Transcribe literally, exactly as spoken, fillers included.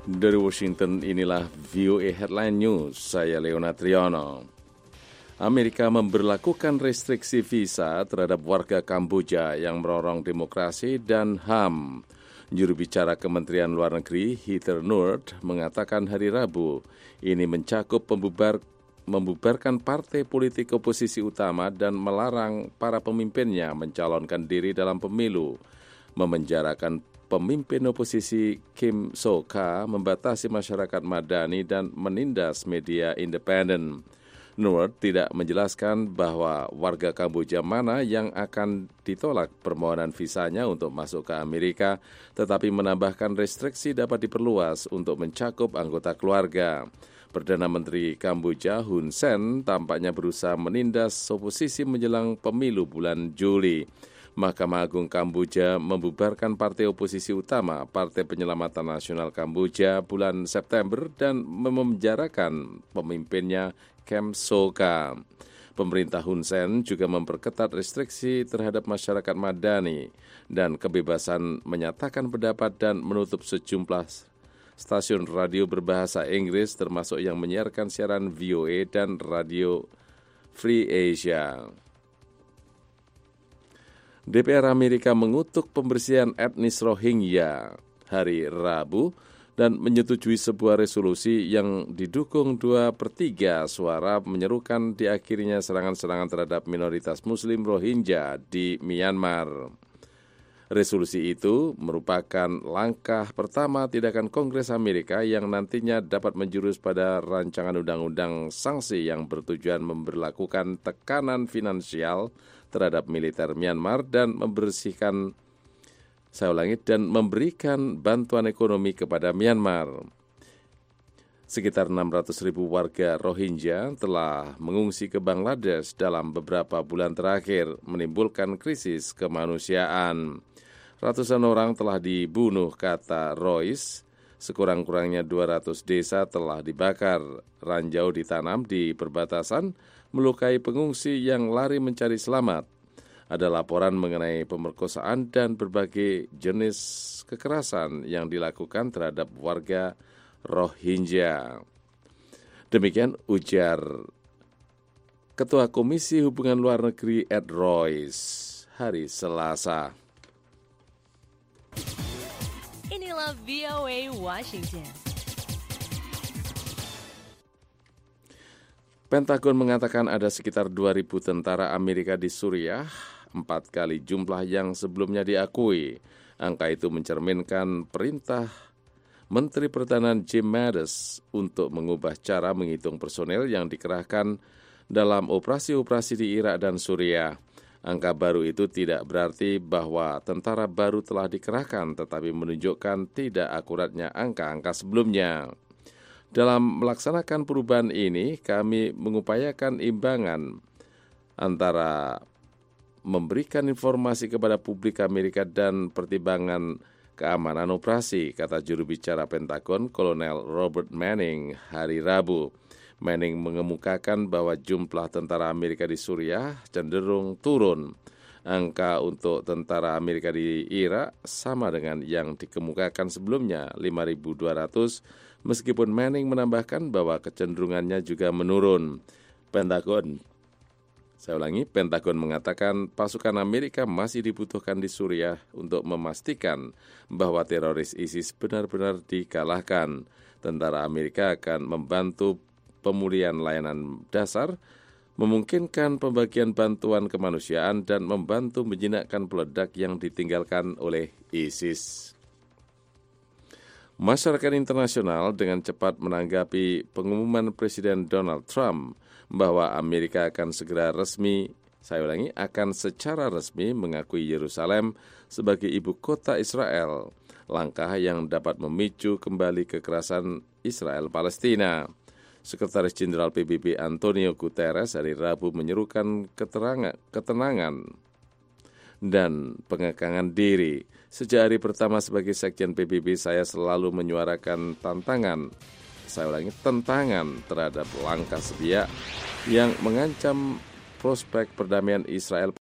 Dari Washington, inilah V O A Headline News, saya Leona Triano. Amerika memberlakukan restriksi visa terhadap warga Kamboja yang merorong demokrasi dan H A M. Juru bicara Kementerian Luar Negeri Heather Nauert mengatakan hari Rabu, ini mencakup pembubar, membubarkan partai politik oposisi utama dan melarang para pemimpinnya mencalonkan diri dalam pemilu, memenjarakan pemimpin oposisi Kim So-ka, membatasi masyarakat madani dan menindas media independen. Nauert tidak menjelaskan bahwa warga Kamboja mana yang akan ditolak permohonan visanya untuk masuk ke Amerika, tetapi menambahkan restriksi dapat diperluas untuk mencakup anggota keluarga. Perdana Menteri Kamboja Hun Sen tampaknya berusaha menindas oposisi menjelang pemilu bulan Juli. Mahkamah Agung Kamboja membubarkan partai oposisi utama, Partai Penyelamatan Nasional Kamboja, bulan September dan memenjarakan pemimpinnya Kem Sokha. Pemerintah Hun Sen juga memperketat restriksi terhadap masyarakat madani dan kebebasan menyatakan pendapat dan menutup sejumlah stasiun radio berbahasa Inggris termasuk yang menyiarkan siaran V O A dan Radio Free Asia. D P R Amerika mengutuk pembersihan etnis Rohingya hari Rabu dan menyetujui sebuah resolusi yang didukung dua per tiga suara menyerukan diakhirinya serangan-serangan terhadap minoritas Muslim Rohingya di Myanmar. Resolusi itu merupakan langkah pertama tindakan Kongres Amerika yang nantinya dapat menjurus pada rancangan undang-undang sanksi yang bertujuan memberlakukan tekanan finansial terhadap militer Myanmar dan membersihkan, saya ulangi, dan memberikan bantuan ekonomi kepada Myanmar. Sekitar enam ratus ribu warga Rohingya telah mengungsi ke Bangladesh dalam beberapa bulan terakhir, menimbulkan krisis kemanusiaan. Ratusan orang telah dibunuh, kata Royce. Sekurang-kurangnya dua ratus desa telah dibakar. Ranjau ditanam di perbatasan, melukai pengungsi yang lari mencari selamat. Ada laporan mengenai pemerkosaan dan berbagai jenis kekerasan yang dilakukan terhadap warga Rohingya. Demikian ujar Ketua Komisi Hubungan Luar Negeri Ed Royce hari Selasa. Inilah V O A Washington. Pentagon mengatakan ada sekitar dua ribu tentara Amerika di Suriah, empat kali jumlah yang sebelumnya diakui. Angka itu mencerminkan perintah Menteri Pertahanan Jim Mattis untuk mengubah cara menghitung personel yang dikerahkan dalam operasi-operasi di Irak dan Suriah. Angka baru itu tidak berarti bahwa tentara baru telah dikerahkan, tetapi menunjukkan tidak akuratnya angka-angka sebelumnya. Dalam melaksanakan perubahan ini, kami mengupayakan imbangan antara memberikan informasi kepada publik Amerika dan pertimbangan keamanan operasi, kata juru bicara Pentagon, Kolonel Robert Manning hari Rabu. Manning mengemukakan bahwa jumlah tentara Amerika di Suriah cenderung turun. Angka untuk tentara Amerika di Irak sama dengan yang dikemukakan sebelumnya, lima ribu dua ratus, meskipun Manning menambahkan bahwa kecenderungannya juga menurun. Pentagon, saya ulangi, Pentagon mengatakan pasukan Amerika masih dibutuhkan di Suriah untuk memastikan bahwa teroris ISIS benar-benar dikalahkan. Tentara Amerika akan membantu pemulihan layanan dasar, memungkinkan pembagian bantuan kemanusiaan dan membantu menjinakkan peledak yang ditinggalkan oleh ISIS. Masyarakat internasional dengan cepat menanggapi pengumuman Presiden Donald Trump bahwa Amerika akan segera resmi, saya ulangi, akan secara resmi mengakui Yerusalem sebagai ibu kota Israel, langkah yang dapat memicu kembali kekerasan Israel-Palestina. Sekretaris Jenderal P B B Antonio Guterres hari Rabu menyerukan keterangan, ketenangan dan pengekangan diri. Sejak hari pertama sebagai Sekjen P B B, saya selalu menyuarakan tantangan, saya ulangi, tantangan terhadap langkah sepihak yang mengancam prospek perdamaian Israel